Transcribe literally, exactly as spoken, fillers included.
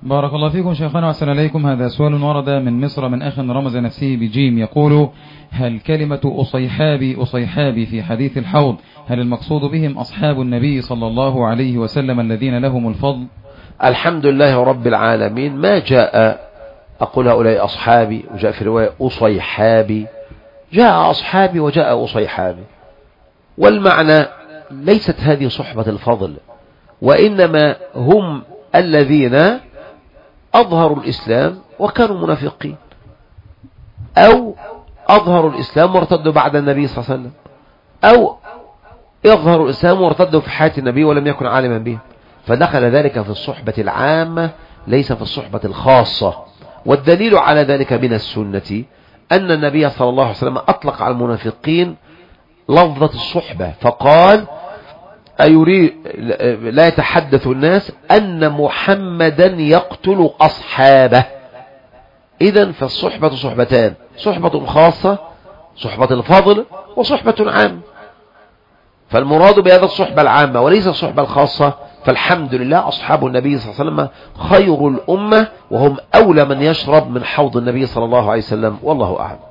بارك الله فيكم شيخنا وأحسن إليكم. هذا سؤال ورد من مصر من أخ رمز نفسه بجيم، يقول: هل كلمة أصيحابي أصيحابي في حديث الحوض هل المقصود بهم أصحاب النبي صلى الله عليه وسلم الذين لهم الفضل؟ الحمد لله رب العالمين، ما جاء أقول هؤلاء أصحابي وجاء في رواية أصيحابي، جاء أصحابي وجاء أصيحابي، والمعنى ليست هذه صحبة الفضل، وإنما هم الذين أظهروا الإسلام وكانوا منافقين، أو أظهروا الإسلام وارتدوا بعد النبي صلى الله عليه وسلم، أو يظهروا الإسلام وارتدوا في حياة النبي ولم يكن عالما به، فدخل ذلك في الصحبة العامة ليس في الصحبة الخاصة. والدليل على ذلك من السنة أن النبي صلى الله عليه وسلم أطلق على المنافقين لفظة الصحبة، فقال: أيريد لا يتحدث الناس أن محمدا يقتل أصحابه. إذن فالصحبة صحبتان: صحبة خاصة صحبة الفضل، وصحبة عامة. فالمراد بهذا الصحبة العامة وليس الصحبة الخاصة. فالحمد لله أصحاب النبي صلى الله عليه وسلم خير الأمة، وهم أولى من يشرب من حوض النبي صلى الله عليه وسلم، والله أعلم.